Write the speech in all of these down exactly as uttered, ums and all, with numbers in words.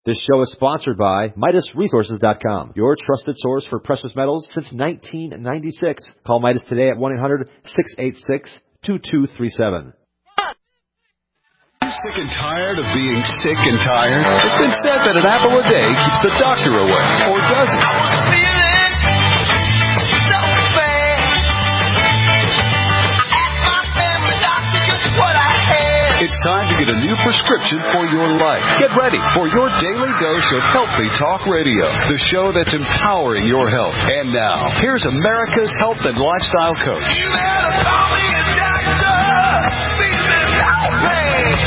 This show is sponsored by Midas Resources dot com, your trusted source for precious metals since nineteen ninety-six. Call Midas today at one eight hundred, six eight six, two two three seven. Sick and tired of being sick and tired? It's been said that an apple a day keeps the doctor away, or does it? I was feeling so bad. I asked my family doctor just what I had. It's time to get a new prescription for your life. Get ready for your daily dose of Healthy Talk Radio, the show that's empowering your health. And now, here's America's health and lifestyle coach. You better call me a doctor. Feeling so bad.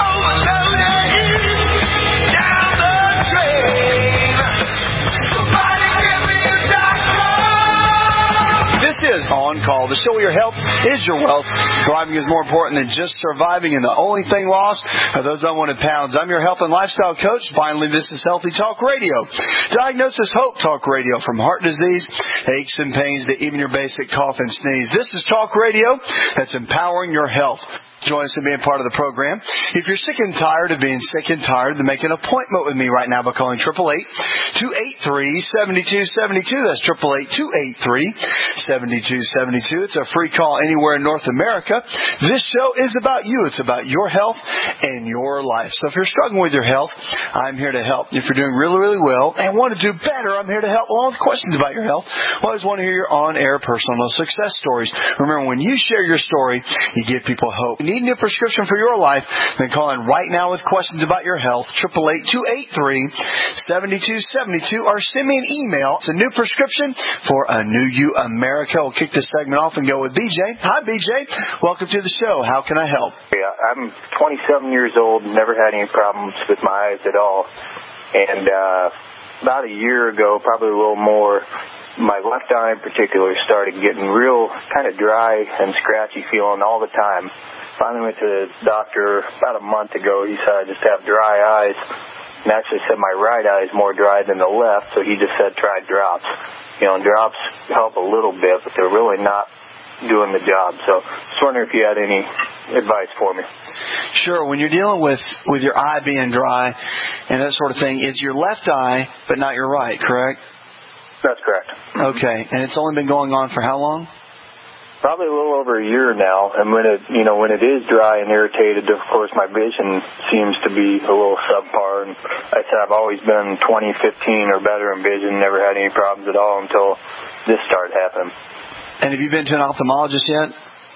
Is On Call, the show where your health is your wealth. Thriving is more important than just surviving, and the only thing lost are those unwanted pounds. I'm your health and lifestyle coach. Finally, this is Healthy Talk Radio. Diagnosis Hope Talk Radio, from heart disease, aches and pains, to even your basic cough and sneeze. This is Talk Radio that's empowering your health. Join us in being part of the program. If you're sick and tired of being sick and tired, then make an appointment with me right now by calling eight eight eight, two eight three, seven two seven two. That's eight eight eight, two eight three, seven two seven two. It's a free call anywhere in North America. This show is about you. It's about your health and your life. So if you're struggling with your health, I'm here to help. If you're doing really, really well and want to do better, I'm here to help. Along with questions about your health, I always want to hear your on-air personal success stories. Remember, when you share your story, you give people hope. Need a new prescription for your life, then call in right now with questions about your health, eight eight eight, two eight three, seven two seven two, or send me an email. It's a new prescription for a new you, America. We'll kick this segment off and go with B J. Hi, B J. Welcome to the show. How can I help? Yeah, I'm twenty-seven years old, never had any problems with my eyes at all. And uh, about a year ago, probably a little more, my left eye in particular started getting real kind of dry and scratchy feeling all the time. Finally went to the doctor about a month ago. He said I just have dry eyes, and actually said my right eye is more dry than the left, so he just said try drops. You know, and drops help a little bit, but they're really not doing the job. So just wondering if you had any advice for me. Sure. When you're dealing with, with your eye being dry and that sort of thing, it's your left eye, but not your right, correct? That's correct. Okay. And it's only been going on for how long? Probably a little over a year now, and when it, you know, when it is dry and irritated, of course, my vision seems to be a little subpar. And like I said, I've always been twenty fifteen or better in vision, never had any problems at all until this started happening. And have you been to an ophthalmologist yet?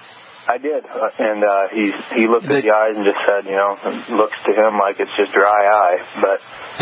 I did, and uh, he he looked at the eyes and just said, you know, it looks to him like it's just dry eye, but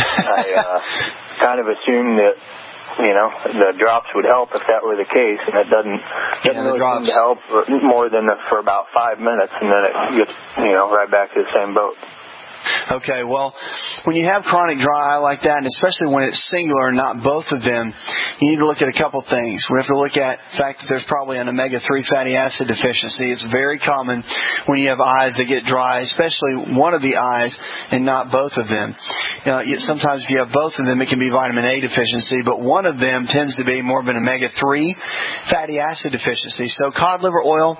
I uh, kind of assumed that, you know, the drops would help if that were the case, and it doesn't, doesn't yeah, really drops. seem to help more than for about five minutes, and then it gets, you know, right back to the same boat. Okay, well, when you have chronic dry eye like that, and especially when it's singular and not both of them, you need to look at a couple things. We have to look at the fact that there's probably an omega three fatty acid deficiency. It's very common when you have eyes that get dry, especially one of the eyes and not both of them. You know, sometimes if you have both of them, it can be vitamin A deficiency, but one of them tends to be more of an omega three fatty acid deficiency. So cod liver oil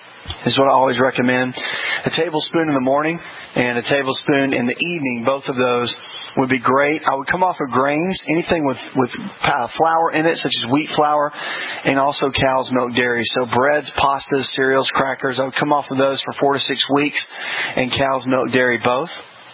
is what I always recommend. A tablespoon in the morning and a tablespoon in the evening. Both of those would be great. I would come off of grains, anything with, with flour in it, such as wheat flour, and also cow's milk dairy. So breads, pastas, cereals, crackers, I would come off of those for four to six weeks, and cow's milk dairy both.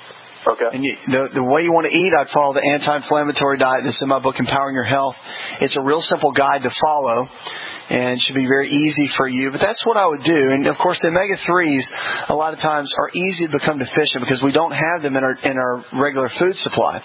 Okay. And you, the, the way you want to eat, I'd follow the anti-inflammatory diet that's in my book, Empowering Your Health. It's a real simple guide to follow, and should be very easy for you. But that's what I would do. And, of course, the omega threes a lot of times are easy to become deficient because we don't have them in our in our regular food supply.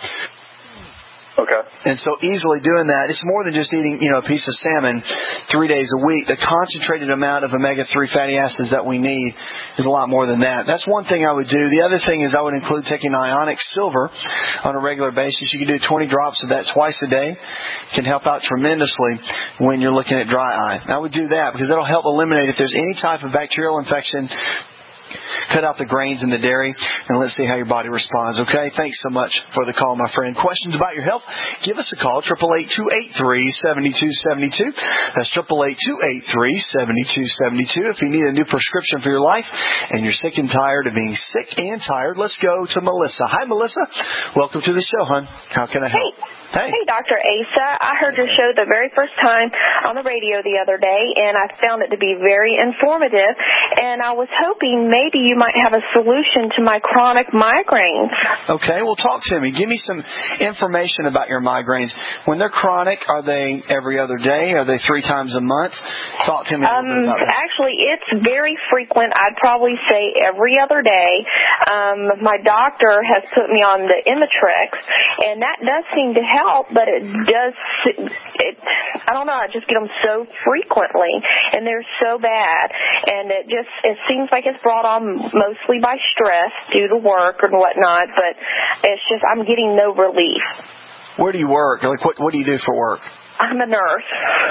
Okay. And so easily doing that, it's more than just eating, you know, a piece of salmon three days a week. The concentrated amount of omega three fatty acids that we need is a lot more than that. That's one thing I would do. The other thing is I would include taking ionic silver on a regular basis. You can do twenty drops of that twice a day. It can help out tremendously when you're looking at dry eye. I would do that because that'll help eliminate if there's any type of bacterial infection cut out the grains in the dairy, and let's see how your body responds, okay? Thanks so much for the call, my friend. Questions about your health? Give us a call, eight eight eight, two eight three, seven two seven two. That's eight eight eight, two eight three, seven two seven two. If you need a new prescription for your life and you're sick and tired of being sick and tired, let's go to Melissa. Hi, Melissa. Welcome to the show, hon. How can I help? Hey. Hey. Hey, Doctor Asa. I heard your show the very first time on the radio the other day, and I found it to be very informative, and I was hoping maybe you might have a solution to my chronic migraines. Okay, well, talk to me. Give me some information about your migraines. When they're chronic, are they every other day? Are they three times a month? Talk to me a little um, bit about that. Actually, it's very frequent. I'd probably say every other day. Um, my doctor has put me on the Imitrex, and that does seem to help. Help, but it does, it, I don't know, I just get them so frequently, and they're so bad, and it just, it seems like it's brought on mostly by stress due to work and whatnot, but it's just, I'm getting no relief. Where do you work? Like, what, what do you do for work? I'm a nurse.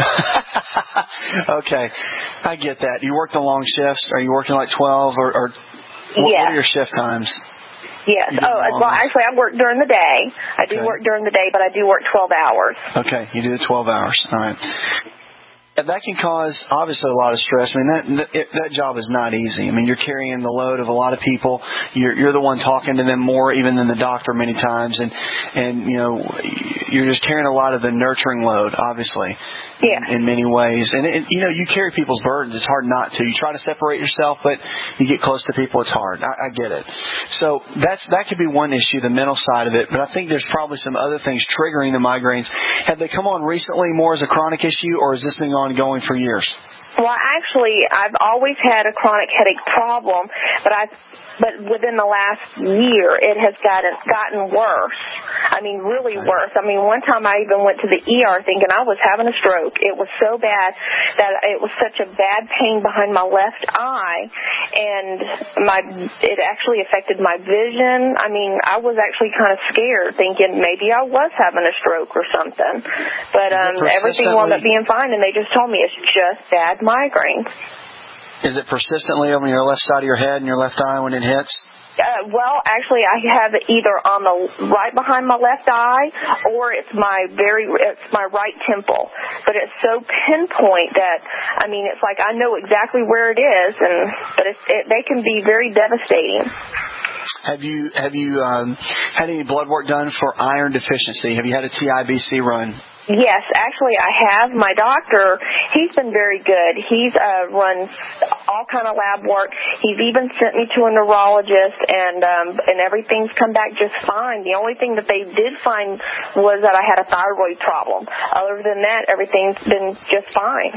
Okay, I get that. You work the long shifts? Are you working like twelve, or, or what, yeah. what are your shift times? Yes. Oh, well, actually, I work during the day. I do okay. work during the day, but I do work twelve hours. Okay, you do the twelve hours. All right. And that can cause, obviously, a lot of stress. I mean, that that, it, that job is not easy. I mean, you're carrying the load of a lot of people. You're you're the one talking to them more even than the doctor many times, and and you know, you're just carrying a lot of the nurturing load, obviously. Yeah. In, in many ways. And, it, you know, you carry people's burdens. It's hard not to. You try to separate yourself, but you get close to people, it's hard. I, I get it. So that's that could be one issue, the mental side of it. But I think there's probably some other things triggering the migraines. Have they come on recently more as a chronic issue, or has this been ongoing for years? Well, actually, I've always had a chronic headache problem, but I've but within the last year, it has gotten gotten worse. I mean, really worse. I mean, one time I even went to the E R thinking I was having a stroke. It was so bad that it was such a bad pain behind my left eye, and my it actually affected my vision. I mean, I was actually kind of scared, thinking maybe I was having a stroke or something. But um, everything wound up being fine, and they just told me it's just bad migraines. Is it persistently over your left side of your head and your left eye when it hits? Uh, well, actually, I have it either on the right behind my left eye, or it's my very it's my right temple. But it's so pinpoint that I mean, it's like I know exactly where it is, and but it's, it, they can be very devastating. Have you have you um, had any blood work done for iron deficiency? Have you had a T I B C run? Yes, actually I have. My doctor, he's been very good. He's uh, run all kind of lab work. He's even sent me to a neurologist, and um, and everything's come back just fine. The only thing that they did find was that I had a thyroid problem. Other than that, everything's been just fine.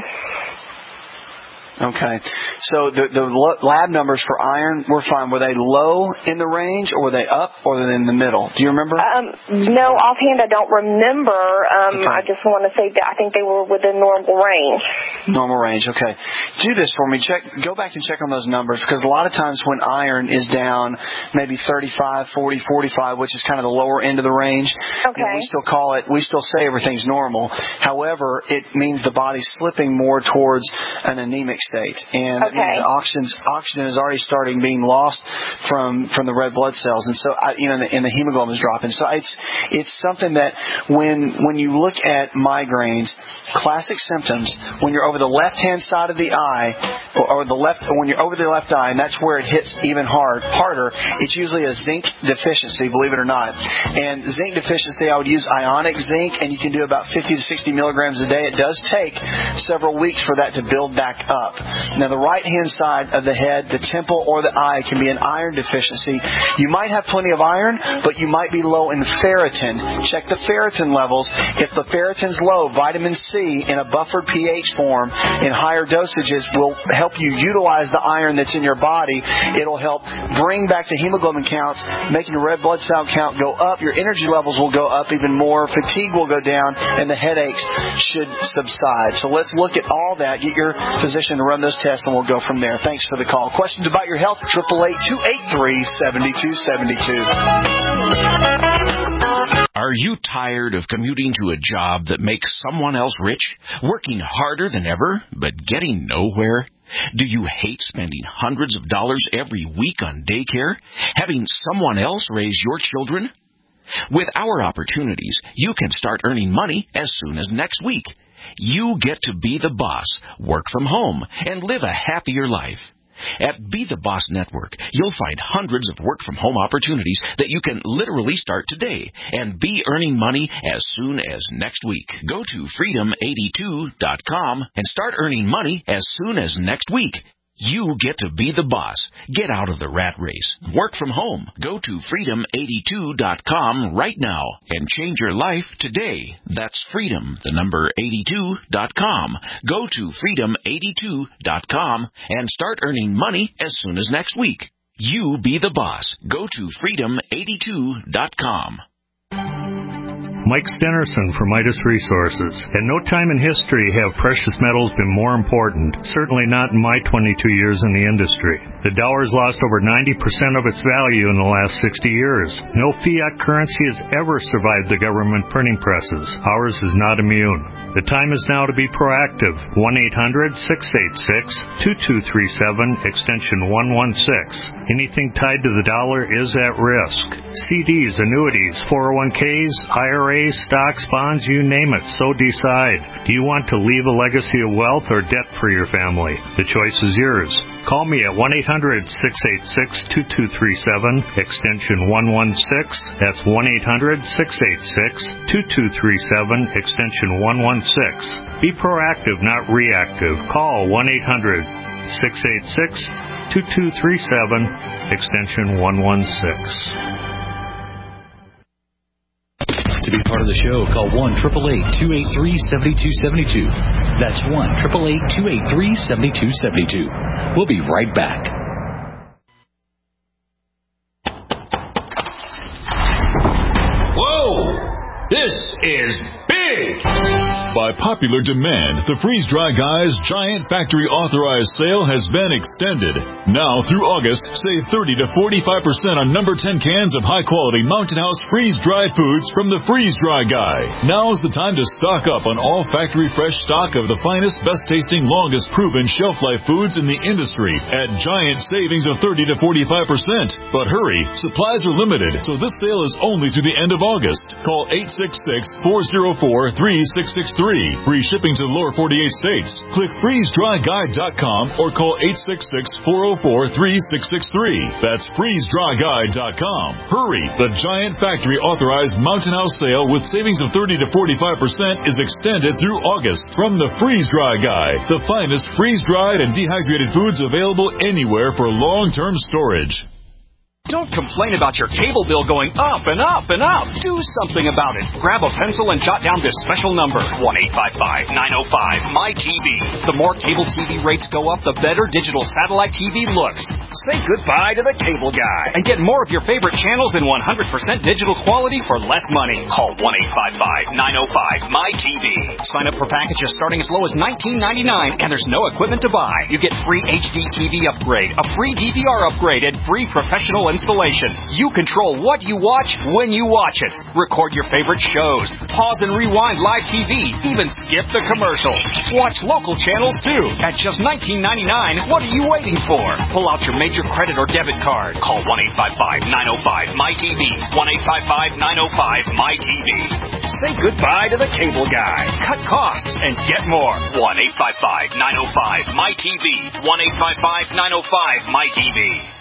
Okay. So the the lab numbers for iron were fine. Were they low in the range, or were they up, or were they in the middle? Do you remember? Um, no, offhand I don't remember. Um, okay. I just want to say that I think they were within normal range. Normal range, okay. Do this for me. Check. Go back and check on those numbers, because a lot of times when iron is down maybe thirty-five, forty, forty-five, which is kind of the lower end of the range, okay. you know, we still call it, we still say everything's normal. However, it means the body's slipping more towards an anemic state, and okay. the oxygen oxygen is already starting being lost from from the red blood cells, and so I, you know, and the, and the hemoglobin is dropping. So it's it's something that when when you look at migraines, classic symptoms when you're over the left hand side of the eye, or, or the left when you're over the left eye, and that's where it hits even hard harder. It's usually a zinc deficiency, believe it or not. And zinc deficiency, I would use ionic zinc, and you can do about fifty to sixty milligrams a day. It does take several weeks for that to build back up. Now, the right-hand side of the head, the temple or the eye, can be an iron deficiency. You might have plenty of iron, but you might be low in ferritin. Check the ferritin levels. If the ferritin's low, vitamin C in a buffered pH form in higher dosages will help you utilize the iron that's in your body. It'll help bring back the hemoglobin counts, making your red blood cell count go up. Your energy levels will go up even more. Fatigue will go down, and the headaches should subside. So let's look at all that. Get your physician to run those tests, and we'll go from there. Thanks for the call. Questions about your health? eight eight eight, two eight three, seven two seven two. Are you tired of commuting to a job that makes someone else rich, working harder than ever, but getting nowhere? Do you hate spending hundreds of dollars every week on daycare? Having someone else raise your children? With our opportunities, you can start earning money as soon as next week. You get to be the boss, work from home, and live a happier life. At Be the Boss Network, you'll find hundreds of work-from-home opportunities that you can literally start today and be earning money as soon as next week. Go to freedom eighty-two dot com and start earning money as soon as next week. You get to be the boss. Get out of the rat race. Work from home. Go to freedom eighty-two dot com right now and change your life today. That's freedom, the number eighty-two dot com. Go to freedom eighty-two dot com and start earning money as soon as next week. You be the boss. Go to freedom eighty-two dot com. Mike Stenerson for Midas Resources. At no time in history have precious metals been more important, certainly not in my twenty-two years in the industry. The dollar's lost over ninety percent of its value in the last sixty years. No fiat currency has ever survived the government printing presses. Ours is not immune. The time is now to be proactive. one eight hundred six eight six two two three seven, extension one one six. Anything tied to the dollar is at risk. C Ds, annuities, four oh one Ks, I R As, stocks, bonds, you name it, so decide. Do you want to leave a legacy of wealth or debt for your family? The choice is yours. Call me at one eight hundred six eight six two two three seven, extension one one six. That's one eight hundred six eight six two two three seven, extension one one six. Be proactive, not reactive. Call one eight hundred six eight six two two three seven, extension one one six. To be part of the show, call one eight eight eight, two eight three, seven two seven two. That's one eight eight eight, two eight three, seven two seven two. We'll be right back. Whoa! This is big! By popular demand, the Freeze-Dry Guys Giant Factory Authorized Sale has been extended. Now through August, save thirty to forty-five percent on number ten cans of high-quality Mountain House freeze-dried foods from the Freeze-Dry Guy. Now's the time to stock up on all factory fresh stock of the finest, best-tasting, longest-proven shelf-life foods in the industry at giant savings of thirty to forty-five percent. But hurry, supplies are limited, so this sale is only through the end of August. Call eight six six, four oh four, three six six three. Free shipping to the lower forty-eight states. Click freeze dry guide dot com or call eight six six, four oh four, three six six three. That's freeze dry guide dot com. Hurry! The Giant Factory Authorized Mountain House Sale with savings of thirty to forty-five percent is extended through August from the Freeze-Dry Guy, the finest freeze-dried and dehydrated foods available anywhere for long-term storage. Don't complain about your cable bill going up and up and up. Do something about it. Grab a pencil and jot down this special number, one eight five five, nine oh five, M Y T V. The more cable T V rates go up, the better digital satellite T V looks. Say goodbye to the cable guy and get more of your favorite channels in one hundred percent digital quality for less money. Call one eight five five, nine oh five, M Y T V. Sign up for packages starting as low as nineteen ninety-nine, and there's no equipment to buy. You get free H D T V upgrade, a free D V R upgrade, and free professional installation. You control what you watch when you watch it. Record your favorite shows. Pause and rewind live T V. Even skip the commercials. Watch local channels too. At just nineteen ninety-nine, what are you waiting for? Pull out your major credit or debit card. Call one eight five five, nine oh five, M Y T V. one eight five five, nine oh five, M Y T V. Say goodbye to the cable guy. Cut costs and get more. one eight five five, nine oh five, M Y T V. one eight five five, nine oh five, M Y T V.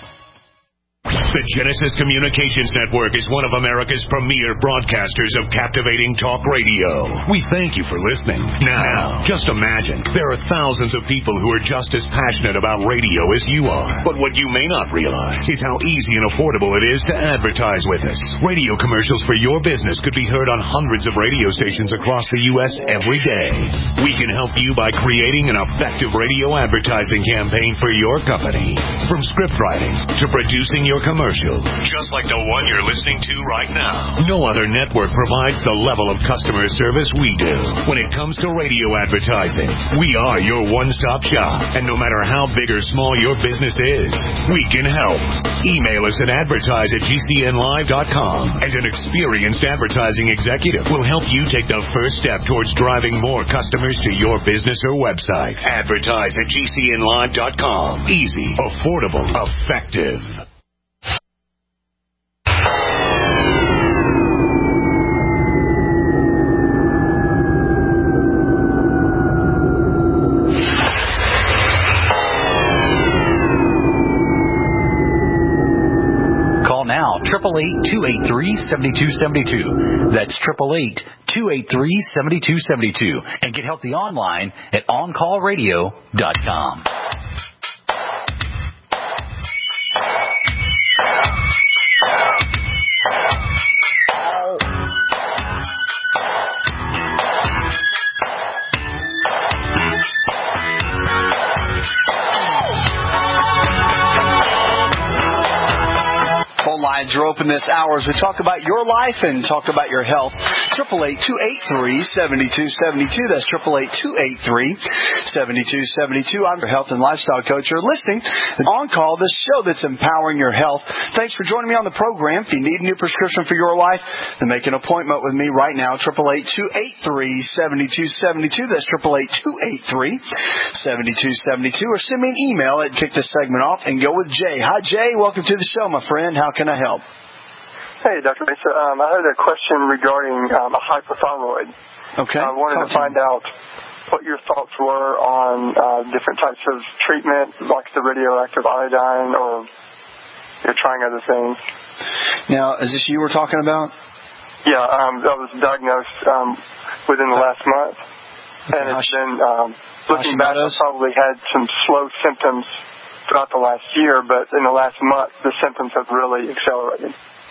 The Genesis Communications Network is one of America's premier broadcasters of captivating talk radio. We thank you for listening. Now, just imagine, there are thousands of people who are just as passionate about radio as you are. But what you may not realize is how easy and affordable it is to advertise with us. Radio commercials for your business could be heard on hundreds of radio stations across the U S every day. We can help you by creating an effective radio advertising campaign for your company. From script writing to producing your commercials, commercial, just like the one you're listening to right now. No other network provides the level of customer service we do. When it comes to radio advertising, we are your one-stop shop. And no matter how big or small your business is, we can help. Email us at advertise at g c n live dot com, and an experienced advertising executive will help you take the first step towards driving more customers to your business or website. Advertise at g c n live dot com. Easy, affordable, effective. Now, eight eight eight, two eight three, seven two seven two. That's eight eight eight, two eight three, seven two seven two. And get healthy online at on call radio dot com. Lines are open this hour as we talk about your life and talk about your health. eight eight eight, two eight three, seven two seven two. That's eight eight eight, two eight three, seven two seven two. I'm your health and lifestyle coach. You're listening to On Call, the show that's empowering your health. Thanks for joining me on the program. If you need a new prescription for your life, then make an appointment with me right now. eight eight eight, two eight three, seven two seven two. That's eight eight eight, two eight three, seven two seven two. Or send me an email and kick this segment off and go with Jay. Hi, Jay. Welcome to the show, my friend. How can I help? Hey, Doctor Mesa. Um, I had a question regarding um, a hypothyroid. Okay. I wanted to find out what your thoughts were on uh, different types of treatment, like the radioactive iodine, or you're trying other things. Now, is this you we're talking about? Yeah, um, I was diagnosed um, within the last month. Okay. And it's been, um, looking back, I probably had some slow symptoms throughout the last year, but in the last month, the symptoms have really accelerated.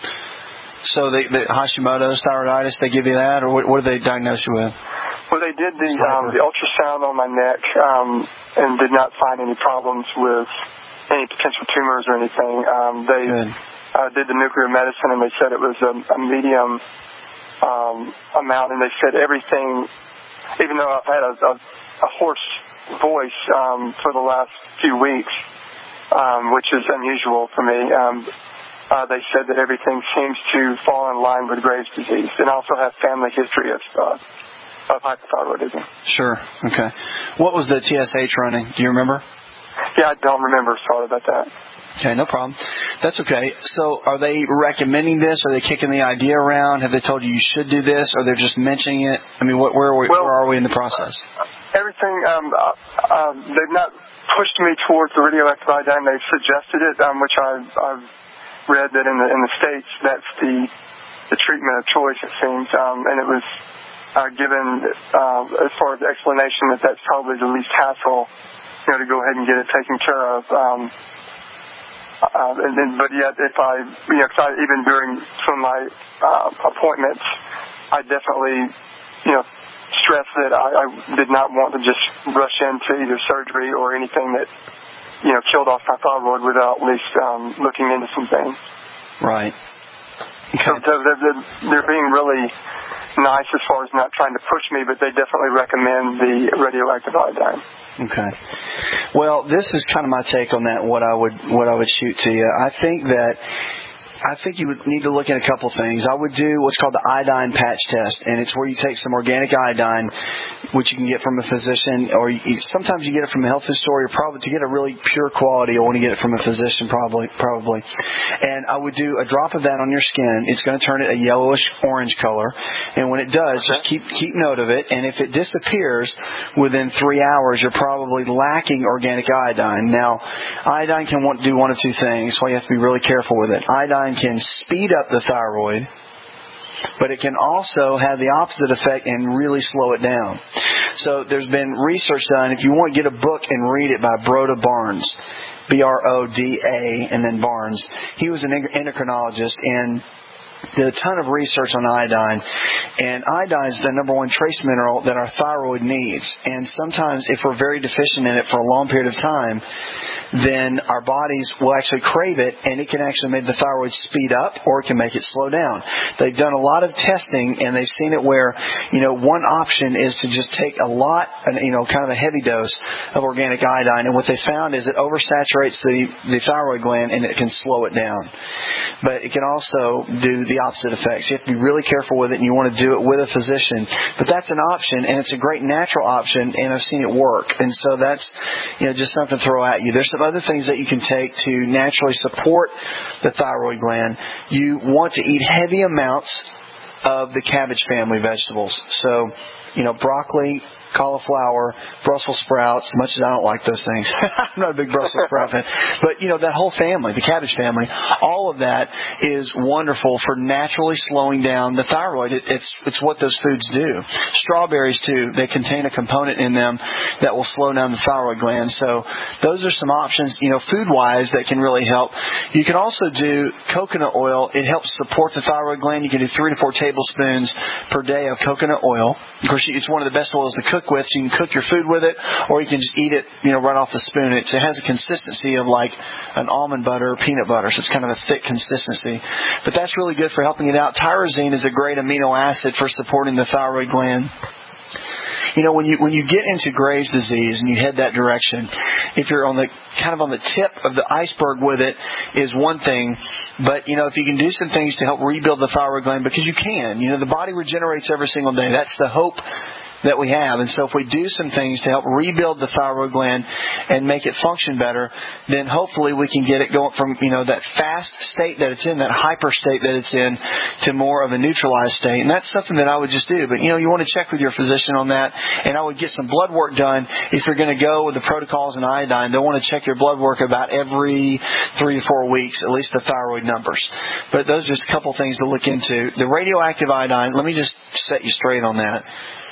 So the, the Hashimoto's thyroiditis, they give you that, or what, what did they diagnose you with? Well, they did the um, the ultrasound on my neck um, and did not find any problems with any potential tumors or anything. Um, they uh, did the nuclear medicine, and they said it was a, a medium um, amount, and they said everything, even though I've had a, a, a hoarse voice um, for the last few weeks, um, which is unusual for me, um, Uh, they said that everything seems to fall in line with Graves' disease, and also have family history of uh, of hypothyroidism. Sure. Okay. What was the T S H running? Do you remember? Yeah, I don't remember. Sorry about that. Okay, no problem. That's okay. So are they recommending this? Are they kicking the idea around? Have they told you you should do this? Or they're just mentioning it? I mean, what, where, are we, well, where are we in the process? Everything, um, uh, um, they've not pushed me towards the radioactive iodine. They've suggested it, um, which I've, I've read that in the in the States, that's the the treatment of choice, it seems, um, and it was uh, given uh, as far as the explanation that that's probably the least hassle, you know, to go ahead and get it taken care of. Um, uh, and then, but yet, if I, you know, cause I, even during some of my uh, appointments, I definitely, you know, stressed that I, I did not want to just rush into either surgery or anything that, you know, killed off my thyroid without at least um, looking into some things. Right. Okay. So they're, they're, they're being really nice as far as not trying to push me, but they definitely recommend the radioactive iodine. Okay. Well, this is kind of my take on that. What I would what I would shoot to you. I think that. I think you would need to look at a couple things. I would do what's called the iodine patch test, and it's where you take some organic iodine, which you can get from a physician, or you, sometimes you get it from a health food store. Or probably to get a really pure quality, you want to get it from a physician, probably. Probably. And I would do a drop of that on your skin. It's going to turn it a yellowish orange color, and when it does, just keep keep note of it. And if it disappears within three hours, you're probably lacking organic iodine. Now, iodine can want, do one of two things, so you have to be really careful with it. Iodine can speed up the thyroid, but it can also have the opposite effect and really slow it down. So there's been research done. If you want to get a book and read it by Broda Barnes, B R O D A, and then Barnes. He was an endocrinologist, and did a ton of research on iodine, and iodine is the number one trace mineral that our thyroid needs. And sometimes if we're very deficient in it for a long period of time, then our bodies will actually crave it, and it can actually make the thyroid speed up, or it can make it slow down. They've done a lot of testing, and they've seen it where, you know, one option is to just take a lot, you know, kind of a heavy dose of organic iodine, and what they found is it oversaturates the, the thyroid gland, and it can slow it down. But it can also do the opposite effects. You have to be really careful with it, and you want to do it with a physician. But that's an option, and it's a great natural option, and I've seen it work. And so that's, you know, just something to throw at you. There's some other things that you can take to naturally support the thyroid gland. You want to eat heavy amounts of the cabbage family vegetables. So, you know, broccoli, cauliflower, Brussels sprouts, as much as I don't like those things. I'm not a big Brussels sprout fan. But, you know, that whole family, the cabbage family, all of that is wonderful for naturally slowing down the thyroid. It, it's it's what those foods do. Strawberries, too, they contain a component in them that will slow down the thyroid gland. So those are some options, you know, food-wise that can really help. You can also do coconut oil. It helps support the thyroid gland. You can do three to four tablespoons per day of coconut oil. Of course, it's one of the best oils to cook with, so you can cook your food with it, or you can just eat it, you know, right off the spoon. It, it has a consistency of like an almond butter or peanut butter, so it's kind of a thick consistency. But that's really good for helping it out. Tyrosine is a great amino acid for supporting the thyroid gland. You know, when you when you get into Graves' disease and you head that direction, if you're on the kind of on the tip of the iceberg with it, is one thing. But, you know, if you can do some things to help rebuild the thyroid gland, because you can, you know, the body regenerates every single day. That's the hope that we have. And so if we do some things to help rebuild the thyroid gland and make it function better, then hopefully we can get it going from, you know, that fast state that it's in, that hyper state that it's in, to more of a neutralized state. And that's something that I would just do. But, you know, you want to check with your physician on that. And I would get some blood work done. If you're going to go with the protocols in iodine, they'll want to check your blood work about every three to four weeks, at least the thyroid numbers. But those are just a couple things to look into. The radioactive iodine, let me just set you straight on that.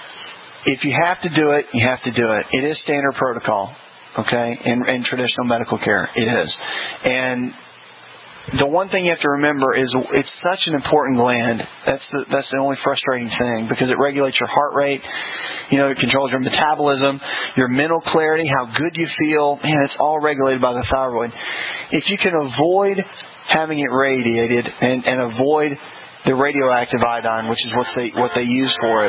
If you have to do it, you have to do it. It is standard protocol, okay, in, in traditional medical care. It is. And the one thing you have to remember is it's such an important gland. That's the that's the only frustrating thing, because it regulates your heart rate. You know, it controls your metabolism, your mental clarity, how good you feel. Man, it's all regulated by the thyroid. If you can avoid having it radiated and, and avoid the radioactive iodine, which is what they what they use for it,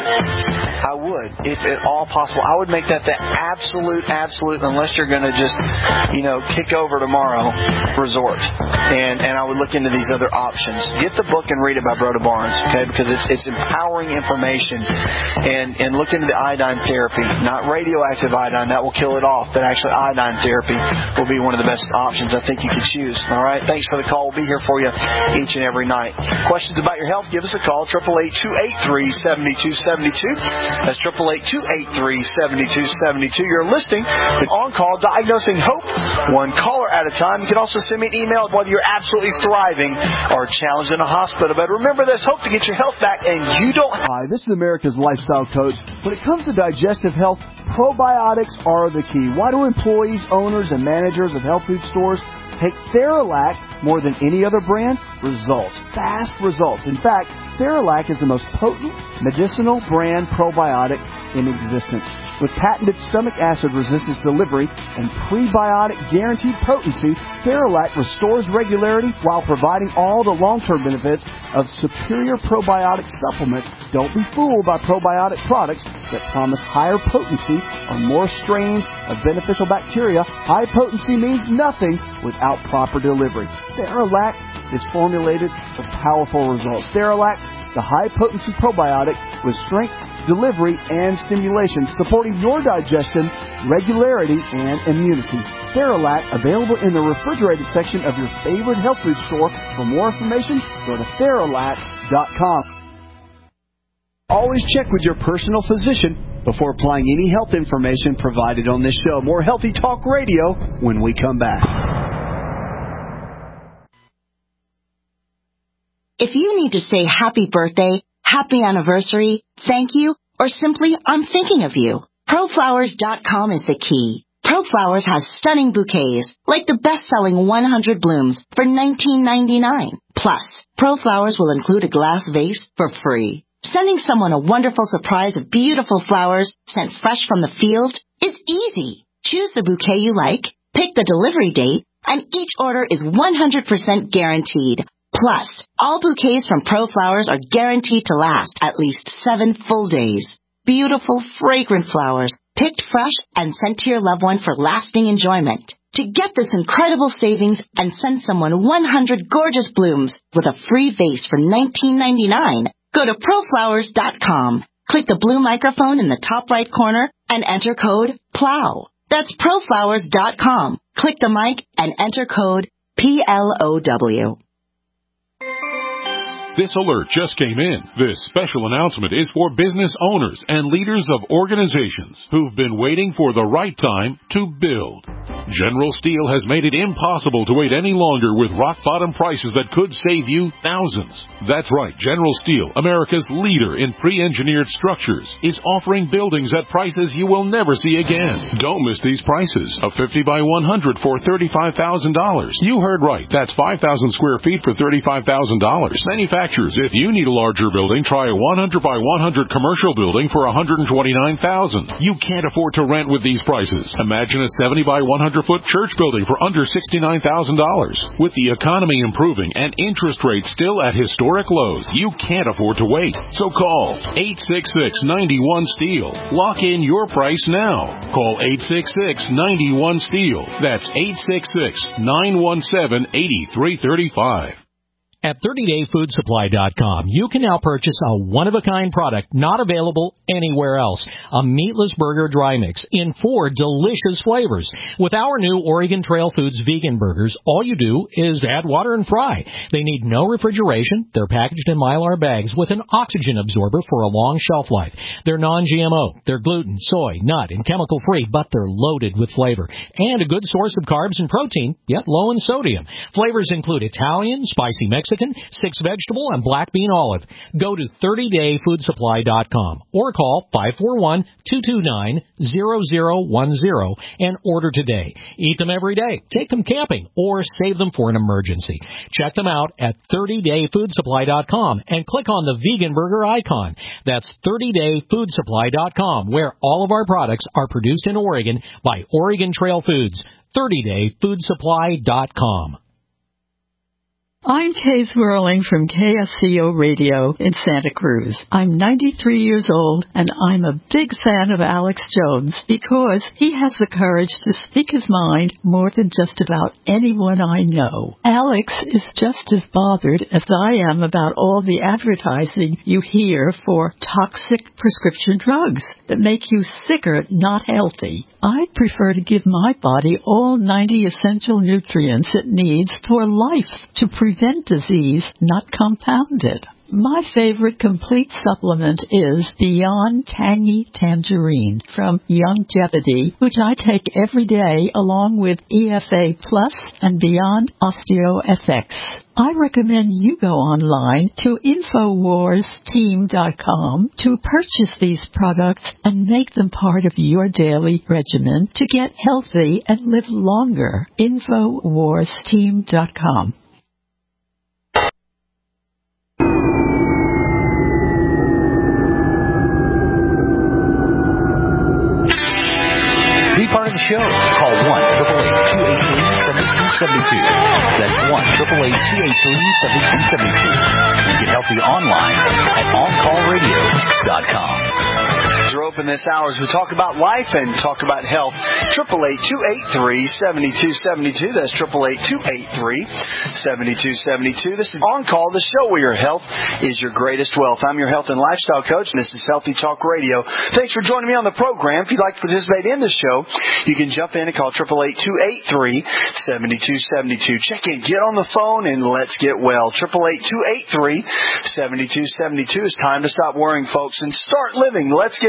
I would, if at all possible, I would make that the absolute, absolute, unless you're going to just, you know, kick over tomorrow, resort. And and I would look into these other options. Get the book and read it by Broda Barnes, okay? Because it's it's empowering information. And and look into the iodine therapy, not radioactive iodine, that will kill it off, but actually iodine therapy will be one of the best options I think you could choose. All right? Thanks for the call. We'll be here for you each and every night. Questions about your health, give us a call, eight eight eight, two eight three, seven two seven two. That's eight eight eight, two eight three, seven two seven two. You're listening to On Call, Diagnosing Hope, one caller at a time. You can also send me an email whether you're absolutely thriving or challenged in a hospital. But remember, there's hope to get your health back, and you don't... Hi, this is America's Lifestyle Coach. When it comes to digestive health, probiotics are the key. Why do employees, owners, and managers of health food stores take Theralac more than any other brand? Results. Fast results. In fact, Theralac is the most potent medicinal brand probiotic in existence. With patented stomach acid resistance delivery and prebiotic guaranteed potency, Theralac restores regularity while providing all the long-term benefits of superior probiotic supplements. Don't be fooled by probiotic products that promise higher potency or more strains of beneficial bacteria. High potency means nothing without proper delivery. Theralac is formulated for powerful results. Theralac, the high-potency probiotic with strength, delivery, and stimulation, supporting your digestion, regularity, and immunity. Theralac, available in the refrigerated section of your favorite health food store. For more information, go to Theralac dot com. Always check with your personal physician before applying any health information provided on this show. More Healthy Talk Radio when we come back. If you need to say happy birthday, happy anniversary, thank you, or simply I'm thinking of you, ProFlowers dot com is the key. ProFlowers has stunning bouquets, like the best-selling one hundred blooms for nineteen ninety-nine. Plus, ProFlowers will include a glass vase for free. Sending someone a wonderful surprise of beautiful flowers sent fresh from the field is easy. Choose the bouquet you like, pick the delivery date, and each order is one hundred percent guaranteed. Plus, all bouquets from ProFlowers are guaranteed to last at least seven full days. Beautiful, fragrant flowers, picked fresh and sent to your loved one for lasting enjoyment. To get this incredible savings and send someone one hundred gorgeous blooms with a free vase for nineteen ninety-nine, go to proflowers dot com. Click the blue microphone in the top right corner and enter code PLOW. That's proflowers dot com. Click the mic and enter code P L O W. This alert just came in. This special announcement is for business owners and leaders of organizations who've been waiting for the right time to build. General Steel has made it impossible to wait any longer with rock-bottom prices that could save you thousands. That's right, General Steel, America's leader in pre-engineered structures, is offering buildings at prices you will never see again. Don't miss these prices. A fifty by one hundred for thirty-five thousand dollars. You heard right. That's five thousand square feet for thirty-five thousand dollars. Manufacturers, if you need a larger building, try a one hundred by one hundred commercial building for one hundred twenty-nine thousand dollars. You can't afford to rent with these prices. Imagine a seventy by one hundred foot church building for under sixty-nine thousand dollars. With the economy improving and interest rates still at historic lows, you can't afford to wait. So call eight six six, nine one, STEEL. Lock in your price now. Call eight six six, nine one, STEEL. That's eight six six, nine one seven, eight three three five. At thirty day food supply dot com, you can now purchase a one-of-a-kind product not available anywhere else. A meatless burger dry mix in four delicious flavors. With our new Oregon Trail Foods vegan burgers, all you do is add water and fry. They need no refrigeration. They're packaged in Mylar bags with an oxygen absorber for a long shelf life. They're non G M O. They're gluten, soy, nut, and chemical-free, but they're loaded with flavor. And a good source of carbs and protein, yet low in sodium. Flavors include Italian, spicy Mexican, six vegetable, and black bean olive. Go to thirty day food supply dot com or call five four one, two two nine, zero zero one zero and order today. Eat them every day, take them camping, or save them for an emergency. Check them out at thirty day food supply dot com and click on the vegan burger icon. That's thirty day food supply dot com, where all of our products are produced in Oregon by Oregon Trail Foods. thirty day food supply dot com. I'm Kay Swirling from K S C O Radio in Santa Cruz. I'm ninety-three years old, and I'm a big fan of Alex Jones because he has the courage to speak his mind more than just about anyone I know. Alex is just as bothered as I am about all the advertising you hear for toxic prescription drugs that make you sicker, not healthy. I prefer to give my body all ninety essential nutrients it needs for life to prevent disease, not compound it. My favorite complete supplement is Beyond Tangy Tangerine from Youngevity, which I take every day along with E F A Plus and Beyond OsteoFX. I recommend you go online to infowars team dot com to purchase these products and make them part of your daily regimen to get healthy and live longer. infowars team dot com. Be part of the show. Call one eight eight eight, two eight three, seven two seven two. That's one eight eight eight, two eight three, seven two seven two. Get healthy online at on call radio dot com. Are open this hour as we talk about life and talk about health. eight eight eight, two eight three, seven two seven two. That's eight eight eight, two eight three, seven two seven two. This is On Call, the show where your health is your greatest wealth. I'm your health and lifestyle coach, and this is Healthy Talk Radio. Thanks for joining me on the program. If you'd like to participate in the show, you can jump in and call eight eight eight, two eight three, seven two seven two. Check in, get on the phone, and let's get well. eight eight eight, two eight three, seven two seven two. It's time to stop worrying, folks, and start living. Let's get healthy together.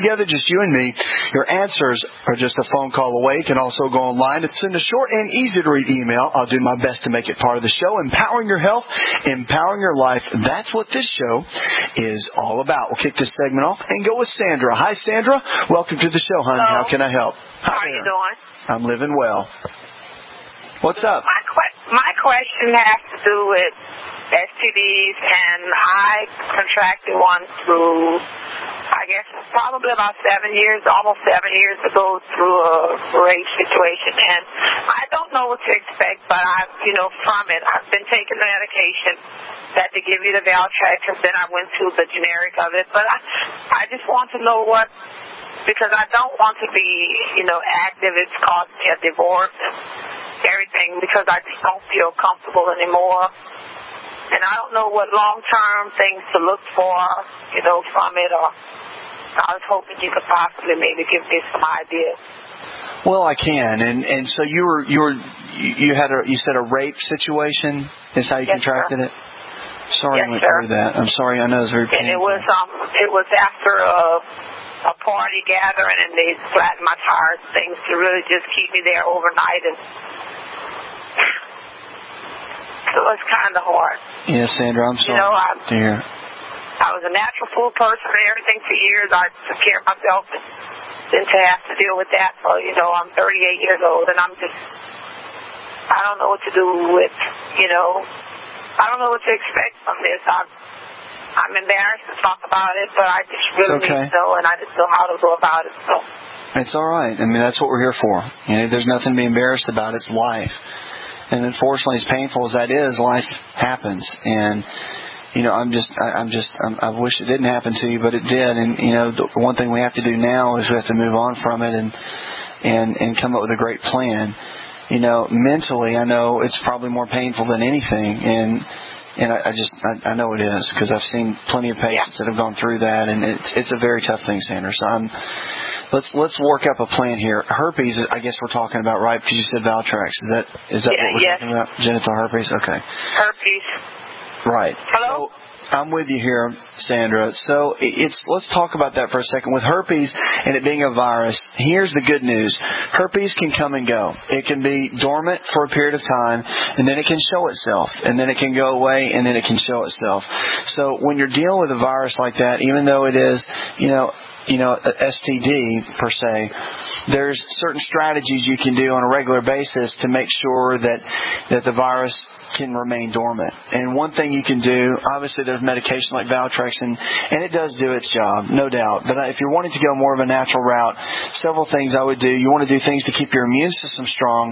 together, just you and me. Your answers are just a phone call away. You can also go online and send a short and easy-to-read email. I'll do my best to make it part of the show. Empowering your health, empowering your life. That's what this show is all about. We'll kick this segment off and go with Sandra. Hi, Sandra. Welcome to the show, hon. Hello. How can I help? Hi How are there. you doing? I'm living well. What's up? My, que- my question has to do with S T Ds, and I contracted one through, I guess, probably about seven years, almost seven years ago through a rape situation. And I don't know what to expect, but I, you know, from it, I've been taking the medication that they give you, the Valtrex, and then I went to the generic of it. But I, I just want to know what, because I don't want to be, you know, active. It's caused me a divorce and everything because I just don't feel comfortable anymore. And I don't know what long-term things to look for, you know, from it. Or I was hoping you could possibly maybe give me some ideas. Well, I can, and and so you were you were you had a you said a rape situation is how you Yes, contracted sir. it. Sorry, Yes, I went sir. through that. I'm sorry. I know it's very And it painful. was um, it was after a a party gathering, and they flattened my tires and things to really just keep me there overnight, and so it's kind of hard. Yes, Sandra, I'm sorry. You know, I'm, dear. I was a natural food person and everything for years. I took care of myself, and then to have to deal with that. So, you know, I'm thirty-eight years old, and I'm just, I don't know what to do with, you know, I don't know what to expect from this. I'm, I'm embarrassed to talk about it, but I just really okay. need to know, and I just know how to go about it. So It's all right. I mean, that's what we're here for. You know, there's nothing to be embarrassed about. It's life. And unfortunately, as painful as that is, life happens. And, you know, I'm just, I, I'm just, I'm, I wish it didn't happen to you, but it did. And, you know, the one thing we have to do now is we have to move on from it and, and, and come up with a great plan. You know, mentally, I know it's probably more painful than anything. And, and I, I just, I, I know it is because I've seen plenty of patients that have gone through that. And it's, it's a very tough thing, Sandra. So I'm, Let's let's work up a plan here. Herpes, I guess we're talking about, right? Because you said Valtrex. Is that is that yeah, what we're yes. talking about? Genital herpes. Okay. herpes. Right. Hello. So, I'm with you here, Sandra. So it's let's talk about that for a second. With herpes and it being a virus, here's the good news. Herpes can come and go. It can be dormant for a period of time, and then it can show itself, and then it can go away, and then it can show itself. So when you're dealing with a virus like that, even though it is, you know, you know, S T D per se, there's certain strategies you can do on a regular basis to make sure that that the virus can remain dormant. And one thing you can do, obviously there's medication like Valtrex, and, and it does do its job, no doubt. But if you're wanting to go more of a natural route, several things I would do. You want to do things to keep your immune system strong.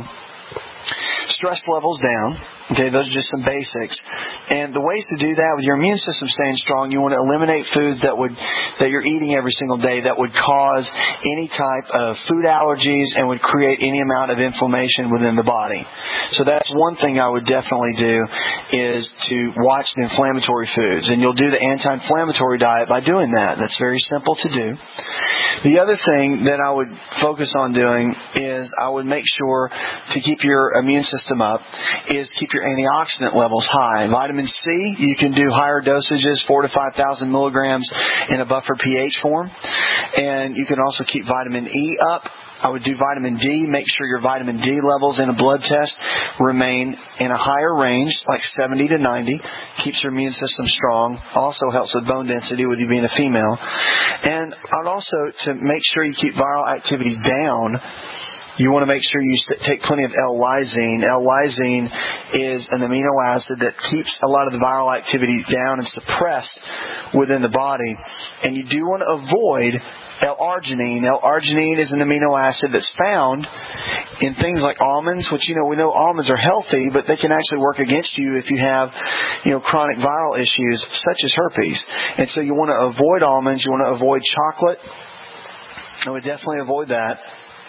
Stress levels down. Okay, those are just some basics. And the ways to do that with your immune system staying strong, you want to eliminate foods that would that you're eating every single day that would cause any type of food allergies and would create any amount of inflammation within the body. So that's one thing I would definitely do is to watch the inflammatory foods. And you'll do the anti-inflammatory diet by doing that. That's very simple to do. The other thing that I would focus on doing is I would make sure to keep your immune system up is keep your antioxidant levels high. Vitamin C, you can do higher dosages, four to five thousand milligrams in a buffer pH form. And you can also keep vitamin E up. I would do vitamin D. Make sure your vitamin D levels in a blood test remain in a higher range, like seventy to ninety. Keeps your immune system strong. Also helps with bone density with you being a female. And I'd also, to make sure you keep viral activity down, you want to make sure you take plenty of L-lysine. L-lysine is an amino acid that keeps a lot of the viral activity down and suppressed within the body. And you do want to avoid L-arginine. L-arginine is an amino acid that's found in things like almonds, which, you know, we know almonds are healthy, but they can actually work against you if you have, you know, chronic viral issues such as herpes. And so you want to avoid almonds. You want to avoid chocolate. I would definitely avoid that.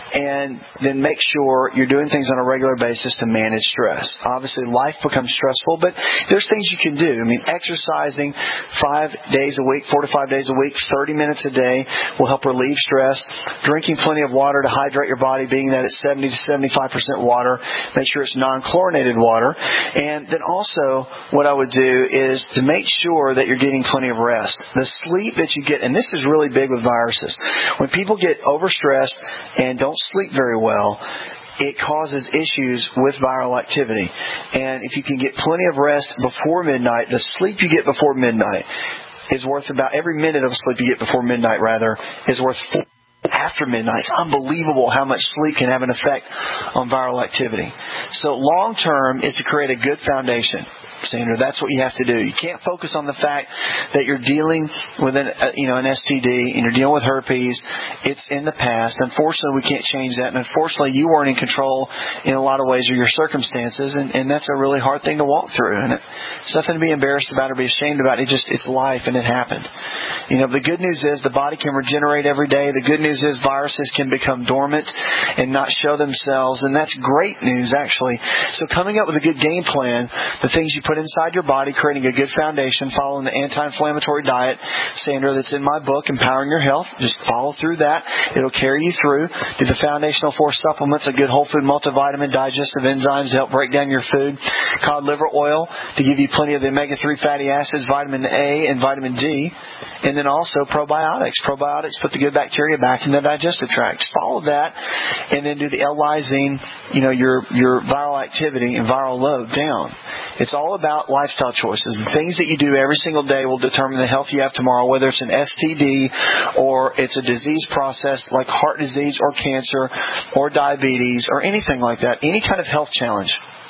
and then make sure you're doing things on a regular basis to manage stress. Obviously, life becomes stressful, but there's things you can do. I mean, exercising five days a week, four to five days a week, thirty minutes a day will help relieve stress. Drinking plenty of water to hydrate your body, being that it's seventy to seventy-five percent water. Make sure it's non-chlorinated water. And then also what I would do is to make sure that you're getting plenty of rest. The sleep that you get, and this is really big with viruses. When people get overstressed and don't sleep very well, it causes issues with viral activity. And if you can get plenty of rest before midnight, the sleep you get before midnight is worth about every minute of sleep you get before midnight, rather, is worth four after midnight. It's unbelievable how much sleep can have an effect on viral activity. So long term is to create a good foundation. Sandra, that's what you have to do. You can't focus on the fact that you're dealing with an, uh, you know, an S T D and you're dealing with herpes. It's in the past. Unfortunately, we can't change that. And unfortunately, you weren't in control in a lot of ways of your circumstances. And, and that's a really hard thing to walk through. And it's nothing to be embarrassed about or be ashamed about. It just, it's life and it happened. You know, the good news is the body can regenerate every day. The good news is viruses can become dormant and not show themselves. And that's great news, actually. So coming up with a good game plan, the things you put inside your body, creating a good foundation, following the anti-inflammatory diet, Sandra, that's in my book, Empowering Your Health. Just follow through that. It'll carry you through. Do the foundational four supplements, a good whole food multivitamin, digestive enzymes to help break down your food, cod liver oil to give you plenty of the omega three fatty acids, vitamin A and vitamin D, and then also probiotics. Probiotics put the good bacteria back in the digestive tract. Just follow that, and then do the L-lysine, you know, your your viral activity and viral load down. It's all about lifestyle choices. The things that you do every single day will determine the health you have tomorrow, whether it's an S T D or it's a disease process like heart disease or cancer or diabetes or anything like that, any kind of health challenge.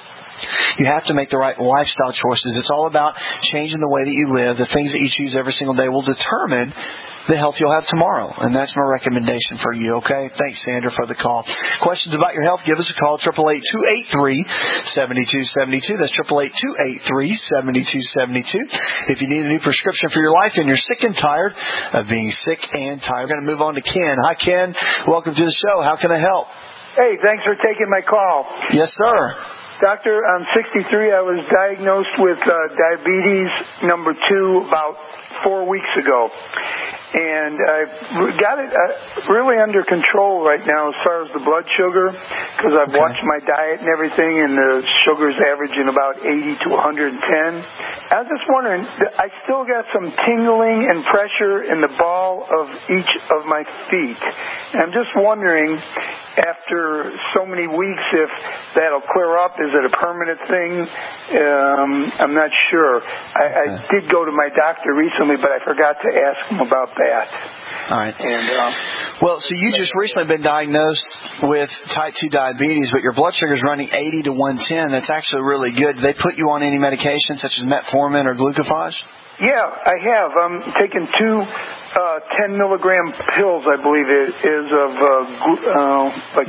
You have to make the right lifestyle choices. It's all about changing the way that you live. The things that you choose every single day will determine the health you'll have tomorrow. And that's my recommendation for you, okay? Thanks, Sandra, for the call. Questions about your health, give us a call, eight eight eight, two eight three, seven two seven two. That's eight eight eight, two eight three, seven two seven two. If you need a new prescription for your life and you're sick and tired of being sick and tired, we're going to move on to Ken. Hi, Ken. Welcome to the show. How can I help? Hey, thanks for taking my call. Yes, sir. Doctor, I'm sixty-three. I was diagnosed with uh, diabetes number two about four weeks ago. And I've got it uh, really under control right now as far as the blood sugar, because I've okay. watched my diet and everything, and the sugar's averaging about eighty to one ten. I was just wondering, I still got some tingling and pressure in the ball of each of my feet. And I'm just wondering, after so many weeks, if that'll clear up. Is it a permanent thing? Um, I'm not sure. I, I did go to my doctor recently, but I forgot to ask him about that. All right. And, uh, well, so you just recently been diagnosed with type two diabetes, but your blood sugar is running eighty to one ten. That's actually really good. Do they put you on any medication such as metformin or glucophage? Yeah, I have. I'm taking two uh, ten milligram pills, I believe it is, of uh, glu- uh, like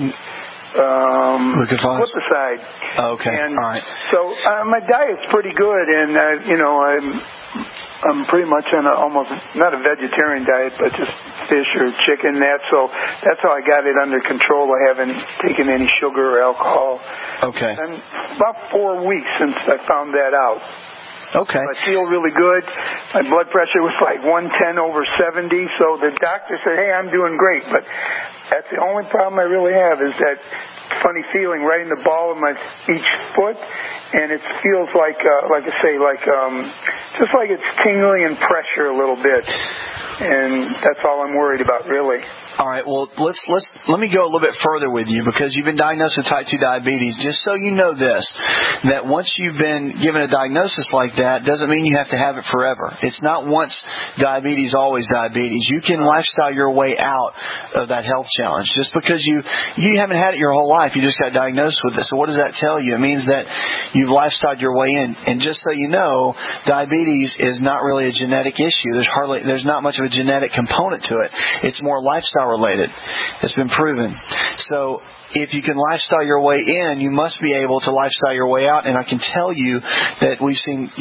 um, glipizide. Oh, okay. And all right. So uh, my diet's pretty good, and uh, you know I'm I'm pretty much on a almost not a vegetarian diet, but just fish or chicken. That so that's how I got it under control. I haven't taken any sugar or alcohol. Okay. And about four weeks since I found that out. Okay. I feel really good. My blood pressure was like one ten over seventy, so the doctor said, hey, I'm doing great. But that's the only problem I really have is that funny feeling right in the ball of my each foot, and it feels like, uh, like I say, like um, just like it's tingling and pressure a little bit. And that's all I'm worried about, really. All right. Well, let's let's let me go a little bit further with you, because you've been diagnosed with type two diabetes. Just so you know this, that once you've been given a diagnosis like that, doesn't mean you have to have it forever. It's not once diabetes, always diabetes. You can lifestyle your way out of that health challenge. Just because you you haven't had it your whole life, you just got diagnosed with it. So what does that tell you? It means that you've lifestyled your way in. And just so you know, diabetes is not really a genetic issue. There's hardly there's not much of a genetic component to it. It's more lifestyle related. It's been proven. So if you can lifestyle your way in, you must be able to lifestyle your way out. And I can tell you that we've seen,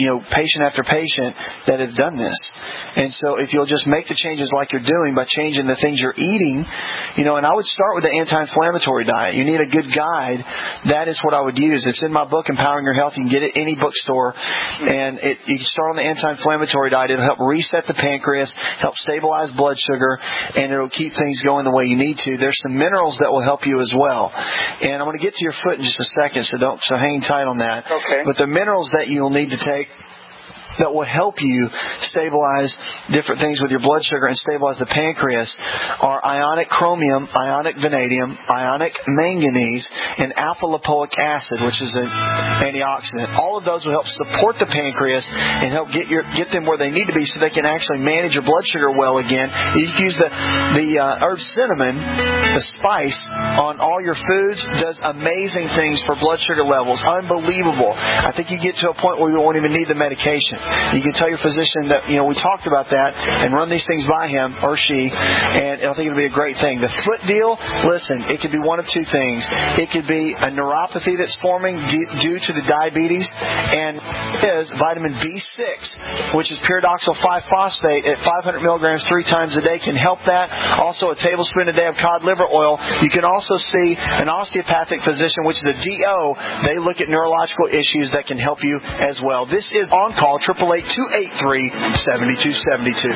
you know, patient after patient that have done this. And so if you'll just make the changes like you're doing by changing the things you're eating, you know, and I would start with the anti-inflammatory diet. You need a good guide. That is what I would use. It's in my book, Empowering Your Health. You can get it at any bookstore. And it, you can start on the anti-inflammatory diet. It'll help reset the pancreas, help stabilize blood sugar, and it'll keep things going the way you need to. There's some minerals that will help you as well. And I'm going to get to your foot in just a second, so don't so hang tight on that. Okay. But the minerals that you'll need to take that will help you stabilize different things with your blood sugar and stabilize the pancreas are ionic chromium, ionic vanadium, ionic manganese, and alpha-lipoic acid, which is an antioxidant. All of those will help support the pancreas and help get your get them where they need to be so they can actually manage your blood sugar well again. You can use the, the uh, herb cinnamon, the spice, on all your foods. Does amazing things for blood sugar levels. Unbelievable. I think you get to a point where you won't even need the medication. You can tell your physician that, you know, we talked about that and run these things by him or she, and I think it'll be a great thing. The foot deal, listen, it could be one of two things. It could be a neuropathy that's forming due to the diabetes, and is vitamin B six, which is pyridoxal five phosphate at five hundred milligrams three times a day, can help that. Also, a tablespoon a day of cod liver oil. You can also see an osteopathic physician, which is a D O. They look at neurological issues that can help you as well. This is On Call, eight eight eight, two eight three, seven two seven two.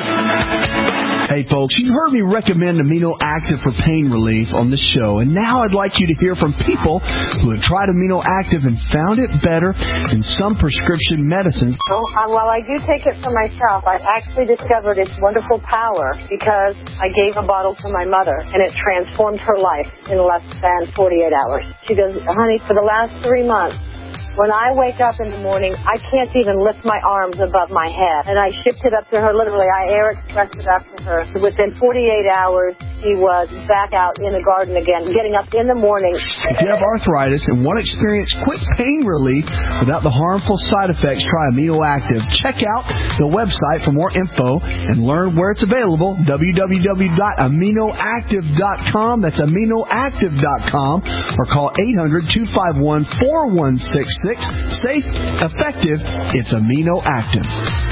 Hey folks, you heard me recommend Amino Active for pain relief on this show, and now I'd like you to hear from people who have tried Amino Active and found it better than some prescription medicines. Well, uh, while I do take it for myself, I actually discovered its wonderful power because I gave a bottle to my mother, and it transformed her life in less than forty-eight hours. She goes, honey, for the last three months, when I wake up in the morning, I can't even lift my arms above my head. And I shipped it up to her, literally. I air expressed it up to her. Within forty-eight hours, she was back out in the garden again, getting up in the morning. If you have arthritis and want to experience quick pain relief without the harmful side effects, try Amino Active. Check out the website for more info and learn where it's available, w w w dot amino active dot com. That's amino active dot com. Or call eight hundred, two five one, four one six six. Safe, effective, it's Amino Active.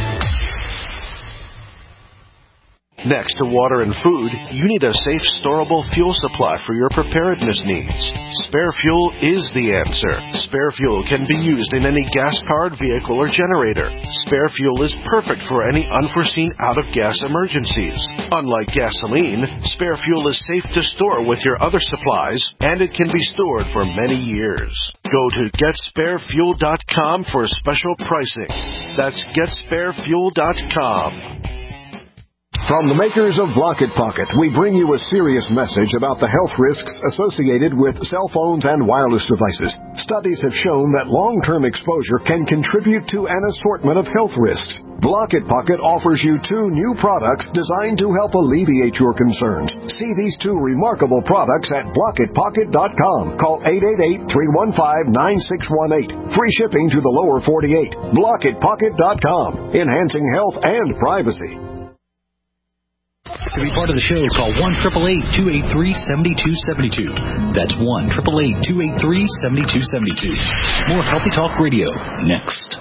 Next to water and food, you need a safe, storable fuel supply for your preparedness needs. Spare Fuel is the answer. Spare Fuel can be used in any gas-powered vehicle or generator. Spare Fuel is perfect for any unforeseen out-of-gas emergencies. Unlike gasoline, Spare Fuel is safe to store with your other supplies, and it can be stored for many years. Go to get spare fuel dot com for special pricing. That's get spare fuel dot com. From the makers of Block-It Pocket, we bring you a serious message about the health risks associated with cell phones and wireless devices. Studies have shown that long-term exposure can contribute to an assortment of health risks. Block-It Pocket offers you two new products designed to help alleviate your concerns. See these two remarkable products at block it pocket dot com. Call eight eight eight, three one five, nine six one eight. Free shipping to the lower forty-eight. block it pocket dot com. Enhancing health and privacy. To be part of the show, call one eight eight eight, two eight three, seven two seven two. That's one eight eight eight, two eight three, seven two seven two. More Healthy Talk Radio next.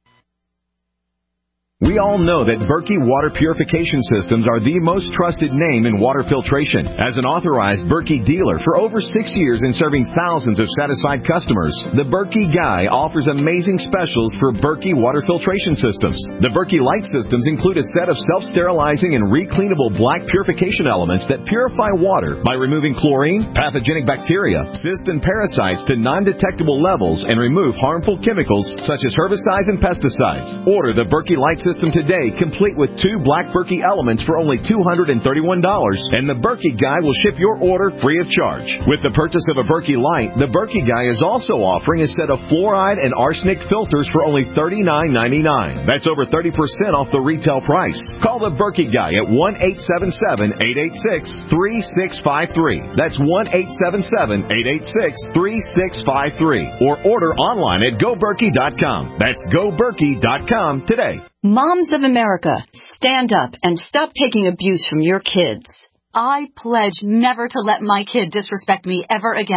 We all know that Berkey Water Purification Systems are the most trusted name in water filtration. As an authorized Berkey dealer for over six years and serving thousands of satisfied customers, the Berkey Guy offers amazing specials for Berkey water filtration systems. The Berkey Light systems include a set of self-sterilizing and recleanable black purification elements that purify water by removing chlorine, pathogenic bacteria, cysts, and parasites to non-detectable levels and remove harmful chemicals such as herbicides and pesticides. Order the Berkey Light system today, complete with two black Berkey elements for only two hundred thirty-one dollars, and the Berkey Guy will ship your order free of charge. With the purchase of a Berkey Light, the Berkey Guy is also offering a set of fluoride and arsenic filters for only thirty-nine ninety-nine. That's over thirty percent off the retail price. Call the Berkey Guy at one eight seven seven, eight eight six, three six five three. That's one eight seven seven, eight eight six, three six five three. Or order online at go berkey dot com. That's go berkey dot com today. Moms of America, stand up and stop taking abuse from your kids. I pledge never to let my kid disrespect me ever again.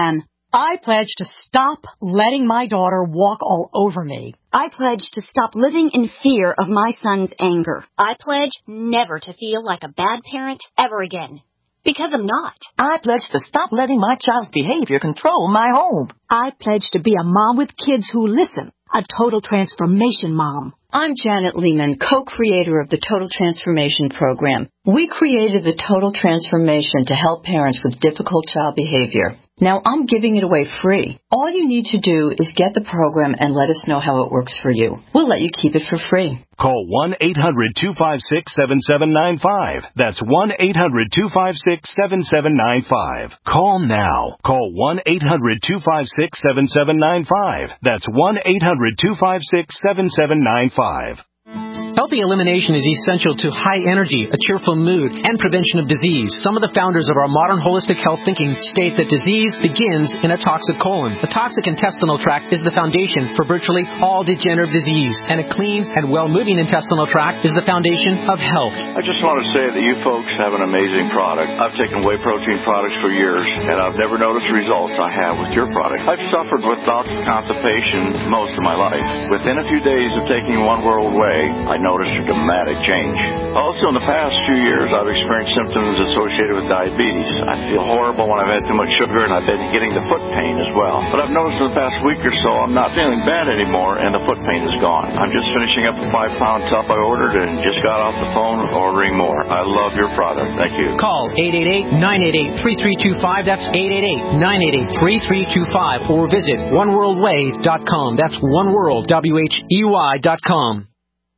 I pledge to stop letting my daughter walk all over me. I pledge to stop living in fear of my son's anger. I pledge never to feel like a bad parent ever again. Because I'm not. I pledge to stop letting my child's behavior control my home. I pledge to be a mom with kids who listen. A total transformation mom. I'm Janet Lehman, co-creator of the Total Transformation Program. We created the Total Transformation to help parents with difficult child behavior. Now I'm giving it away free. All you need to do is get the program and let us know how it works for you. We'll let you keep it for free. Call one eight hundred two five six seven seven nine five. That's one eight hundred two five six seven seven nine five. Call now. Call one eight hundred two five six seven seven nine five. That's one eight hundred two five six seven seven nine five. Healthy elimination is essential to high energy, a cheerful mood, and prevention of disease. Some of the founders of our modern holistic health thinking state that disease begins in a toxic colon. A toxic intestinal tract is the foundation for virtually all degenerative disease, and a clean and well-moving intestinal tract is the foundation of health. I just want to say that you folks have an amazing product. I've taken whey protein products for years, and I've never noticed the results I have with your product. I've suffered with bouts of constipation most of my life. Within a few days of taking One World Whey, I noticed a dramatic change. Also, in the past few years, I've experienced symptoms associated with diabetes. I feel horrible when I've had too much sugar, and I've been getting the foot pain as well. But I've noticed in the past week or so, I'm not feeling bad anymore, and the foot pain is gone. I'm just finishing up a five-pound tub I ordered and just got off the phone ordering more. I love your product. Thank you. Call eight eight eight, nine eight eight, three three two five. That's eight eight eight, nine eight eight, three three two five. Or visit one world whey dot com. That's oneworld, W H E Y dot com.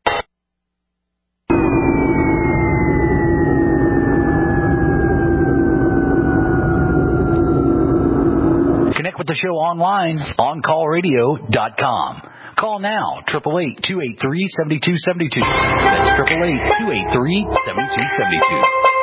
Connect with the show online, on call radio dot com. Call now, eight eight eight, two eight three, seven two seven two. That's eight eight eight, two eight three, seven two seven two.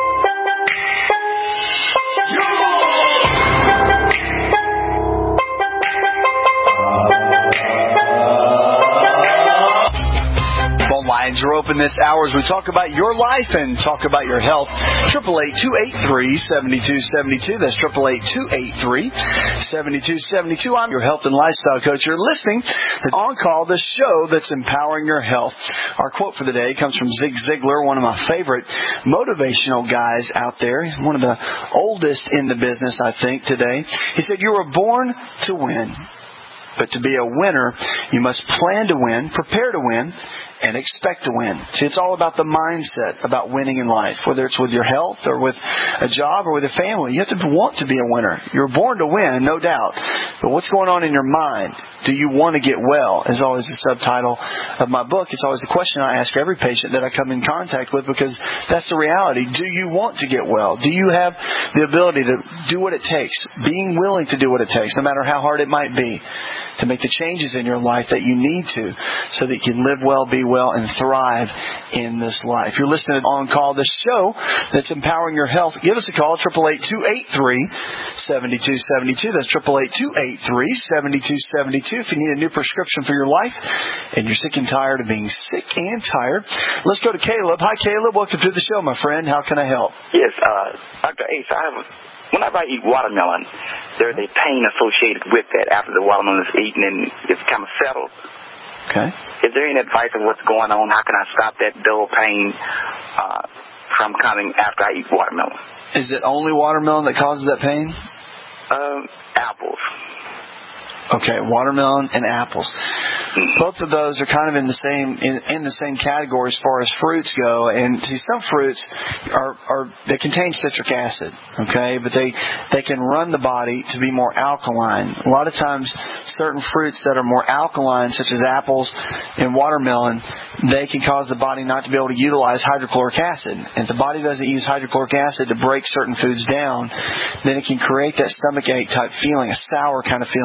Lines are open this hour as we talk about your life and talk about your health. eight eight eight, two eight three, seven two seven two. That's eight eight eight, two eight three, seven two seven two. I'm your health and lifestyle coach. You're listening to On Call, the show that's empowering your health. Our quote for the day comes from Zig Ziglar, one of my favorite motivational guys out there. He's one of the oldest in the business, I think, today. He said, "You were born to win, but to be a winner, you must plan to win, prepare to win, and expect to win." See, it's all about the mindset about winning in life, whether it's with your health or with a job or with a family. You have to want to be a winner. You're born to win, no doubt. But what's going on in your mind? Do you want to get well? Is always the subtitle of my book. It's always the question I ask every patient that I come in contact with, because that's the reality. Do you want to get well? Do you have the ability to do what it takes? Being willing to do what it takes, no matter how hard it might be, to make the changes in your life that you need to, so that you can live well, be well, and thrive in this life. You're listening to On Call, the show that's empowering your health. Give us a call, eight eight eight, two eight three, seven two seven two. That's eight eight eight, two eight three, seven two seven two. If you need a new prescription for your life and you're sick and tired of being sick and tired, let's go to Caleb. Hi, Caleb. Welcome to the show, my friend. How can I help? Yes, uh, Doctor Ace, I have a whenever I eat watermelon, there's a pain associated with that after the watermelon is eaten and it's kind of settled. Okay. Is there any advice on what's going on? How can I stop that dull pain uh, from coming after I eat watermelon? Is it only watermelon that causes that pain? Um, apples. Okay, watermelon and apples. Both of those are kind of in the same in, in the same category as far as fruits go. And see, some fruits are, are they contain citric acid, okay, but they they can run the body to be more alkaline. A lot of times, certain fruits that are more alkaline, such as apples and watermelon, they can cause the body not to be able to utilize hydrochloric acid. And if the body doesn't use hydrochloric acid to break certain foods down, then it can create that stomachache type feeling, a sour kind of feeling in your stomach.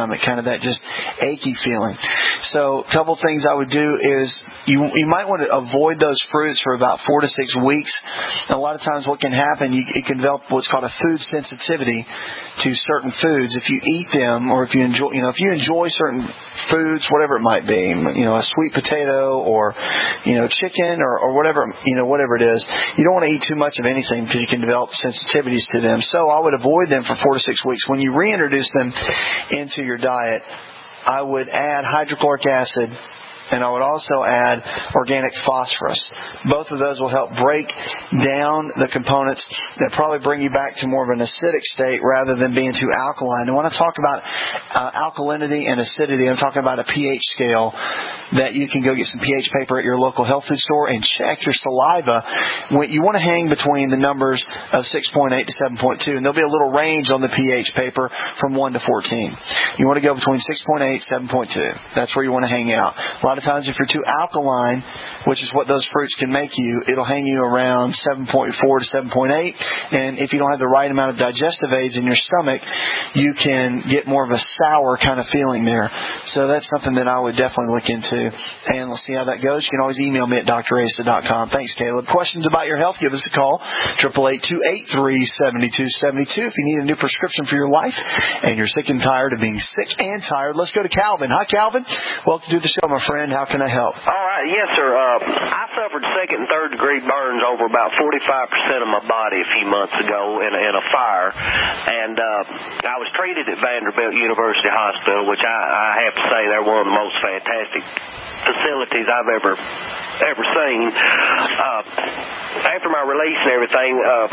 stomach, kind of that just achy feeling. So a couple things I would do is you you might want to avoid those fruits for about four to six weeks. And a lot of times what can happen, you, you can develop what's called a food sensitivity to certain foods. If you eat them, or if you enjoy, you know, if you enjoy certain foods, whatever it might be, you know, a sweet potato or, you know, chicken or, or whatever, you know, whatever it is, you don't want to eat too much of anything because you can develop sensitivities to them. So I would avoid them for four to six weeks. When you reintroduce them into your diet, I would add hydrochloric acid, and I would also add organic phosphorus. Both of those will help break down the components that probably bring you back to more of an acidic state rather than being too alkaline. And when I talk about uh, alkalinity and acidity, I'm talking about a pH scale that you can go get some pH paper at your local health food store and check your saliva. When you want to hang between the numbers of six point eight to seven point two, and there'll be a little range on the pH paper from one to fourteen. You want to go between six point eight, seven point two. That's where you want to hang out. A lot of times if you're too alkaline, which is what those fruits can make you, it'll hang you around seven point four to seven point eight. And if you don't have the right amount of digestive aids in your stomach, you can get more of a sour kind of feeling there. So that's something that I would definitely look into. And let's see how that goes. You can always email me at d r asa dot com. Thanks, Caleb. Questions about your health, give us a call. eight eight eight, two eight three, seven two seven two. If you need a new prescription for your life and you're sick and tired of being sick and tired, let's go to Calvin. Hi, Calvin. Welcome to the show, my friend. How can I help? All right. Yes, sir. Uh, I suffered second and third degree burns over about forty-five percent of my body a few months ago in a, in a fire. And uh, I was treated at Vanderbilt University Hospital, which I, I have to say they're one of the most fantastic facilities I've ever ever seen. Uh, after my release and everything, uh,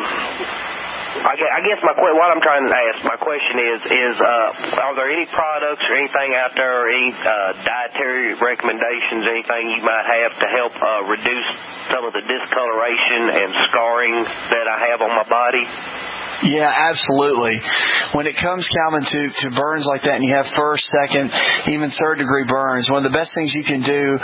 I guess my what I'm trying to ask, my question is, is uh, are there any products or anything out there, or any uh, dietary recommendations, anything you might have to help uh, reduce some of the discoloration and scarring that I have on my body? Yeah, absolutely. When it comes, Calvin, to, to burns like that, and you have first, second, even third degree burns, one of the best things you can do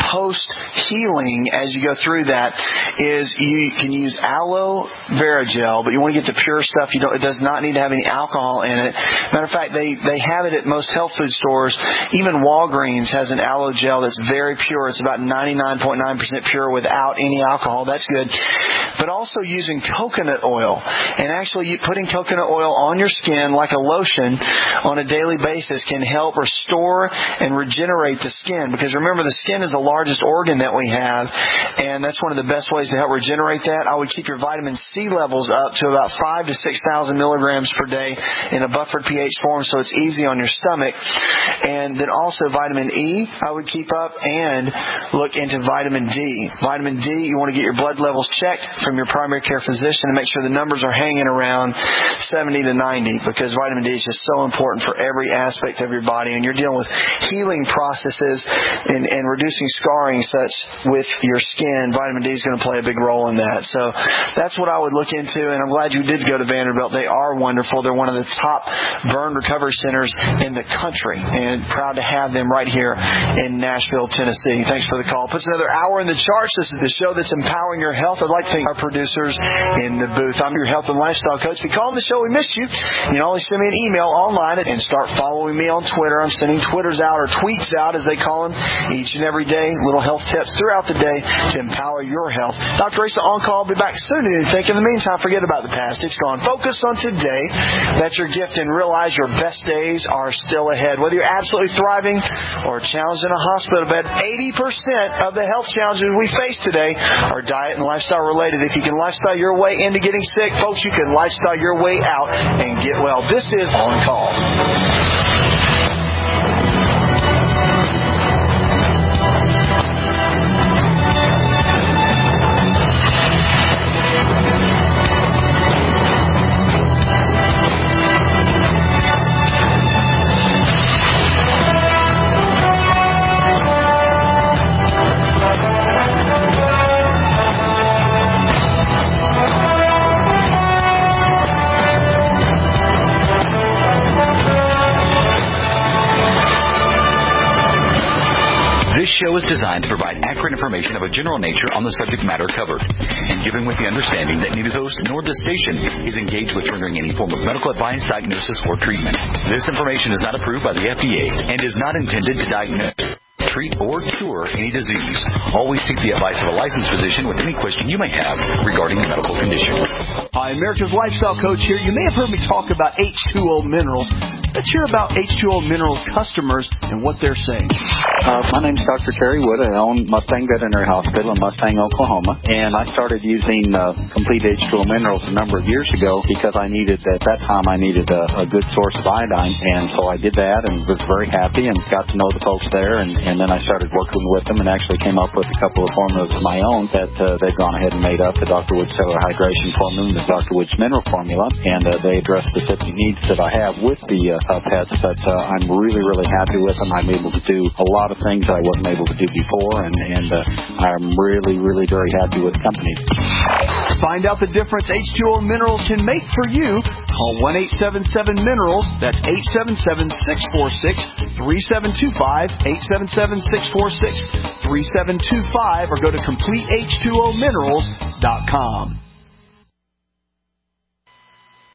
post-healing as you go through that is you can use aloe vera gel, but you want to get the pure stuff. You don't, it does not need to have any alcohol in it. Matter of fact, they, they have it at most health food stores. Even Walgreens has an aloe gel that's very pure. It's about ninety-nine point nine percent pure without any alcohol. That's good. But also using coconut oil. And actually, you putting coconut oil on your skin like a lotion on a daily basis can help restore and regenerate the skin. Because remember, the skin is the largest organ that we have, and that's one of the best ways to help regenerate that. I would keep your vitamin C levels up to about five to six thousand milligrams per day in a buffered pH form, so it's easy on your stomach. And then also vitamin E, I would keep up, and look into vitamin D. Vitamin D, you want to get your blood levels checked from your primary care physician and make sure the numbers are hanging around seventy to ninety, because vitamin D is just so important for every aspect of your body, and you're dealing with healing processes and, and reducing scarring such with your skin. Vitamin D is going to play a big role in that. So that's what I would look into, and I'm glad you did go to Vanderbilt. They are wonderful. They're one of the top burn recovery centers in the country, and proud to have them right here in Nashville, Tennessee. Thanks for the call. Puts another hour in the charts. This is the show that's empowering your health. I'd like to thank our producers in the booth. I'm your health and lifestyle coach. If you call on the show, we missed you. You can always send me an email online and start following me on Twitter. I'm sending Twitters out, or tweets out as they call them, each and every day. Little health tips throughout the day to empower your health. Doctor Asa on call. I'll be back soon. And think in the meantime, forget about the past. It's gone. Focus on today. That's your gift, and realize your best days are still ahead. Whether you're absolutely thriving or challenged in a hospital bed, eighty percent of the health challenges we face today are diet and lifestyle related. If you can lifestyle your way into getting sick, folks, you can lifestyle your way out and get well. This is On Call. show is designed to provide accurate information of a general nature on the subject matter covered, and given with the understanding that neither host nor the station is engaged with rendering any form of medical advice, diagnosis, or treatment. This information is not approved by the F D A and is not intended to diagnose, treat, or cure any disease. Always seek the advice of a licensed physician with any question you may have regarding a medical condition. Hi, America's Lifestyle Coach here. You may have heard me talk about H two O Minerals. Let's hear about H two O Minerals customers and what they're saying. Uh, my name is Doctor Terry Wood. I own Mustang Veterinary Hospital in Mustang, Oklahoma. And I started using uh, Complete H two O Minerals a number of years ago because I needed, at that time, I needed a, a good source of iodine. And so I did that and was very happy and got to know the folks there. And, and then I started working with them and actually came up with a couple of formulas of my own that uh, they've gone ahead and made up, the Doctor Wood Cellular Hydration Formula and the Doctor Woods Mineral Formula. And uh, they address specific needs that I have with the uh, uh, pets, but uh, I'm really, really happy with them. I'm able to do a lot of things that I wasn't able to do before, and, and uh, I'm really, really very happy with the company. Find out the difference H two O Minerals can make for you. Call one eight seven seven minerals. That's eight seven seven, six four six, three seven two five, eight seven seven, six four six, three seven two five, or go to complete H two O minerals dot com.